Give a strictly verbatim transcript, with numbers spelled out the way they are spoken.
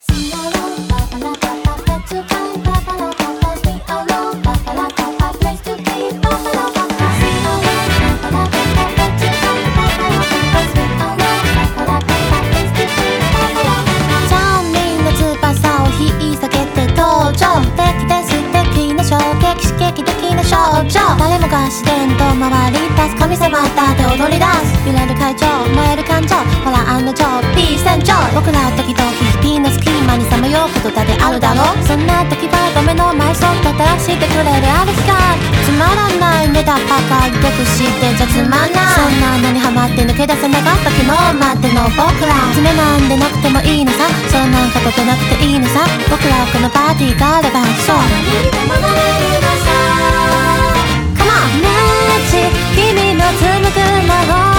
誰もが自然と回り出す神様だって踊り出す揺れる会場燃える感情ほら案の定ピース船長僕ら時々日々の隙間にさまようことだってあるだろそんな時はごめんの前そっと照らしてくれるある日がつまらないネタばかり得してじゃつまんないそんなのにハマって抜け出せなかった昨日待っての僕ら爪なんでなくてもいいのさそうなんかとてなくていいのさ僕らはこのパーティーがあればそう何にでもなれるのさ君の紡ぐ魔法